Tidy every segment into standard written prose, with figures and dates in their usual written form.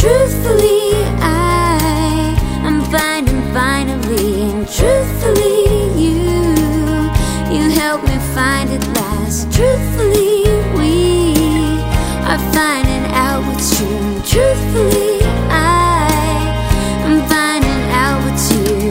truthfully I'm finding finally, and truthfully you help me find at last. Truthfully we are finding out what's true, and truthfully I'm finding out what's you.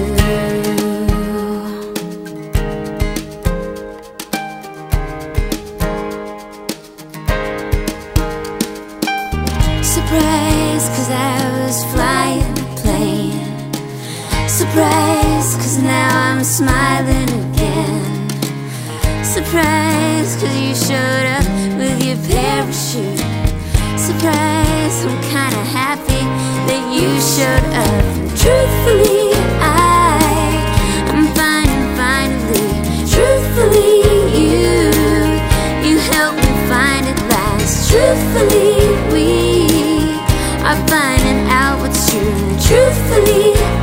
Surprised cause I was flying a plane. Surprised cause now I'm smiling again. Surprised cause you showed up with your parachute. Surprised, I'm kinda happy that you showed up. And truthfully I'm finding finally. Truthfully you help me find at last. Truthfully we are finding out what's true, and truthfully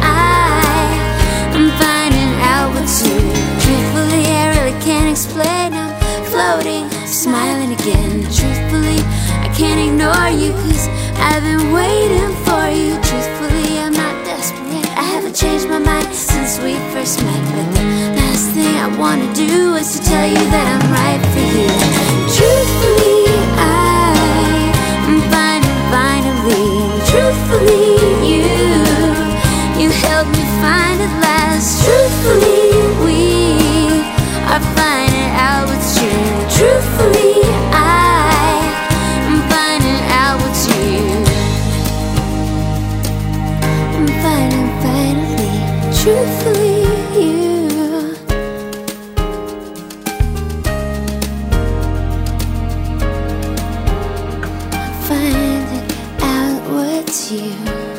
I'm finding out what's you. Truthfully I really can't explain, I'm floating, smiling again. Truthfully I can't ignore you cause I've been waiting for you. Truthfully I'm not desperate, I haven't changed my mind since we first met. But the last thing I wanna do is to tell you that I'm right for you. Truthfully I'm finding finally. Truthfully you help me find at last. Truthfully we are finding out what's true. Truthfully I'm finding out what's you. I'm finding finally. Truthfully I'm finding out what's you.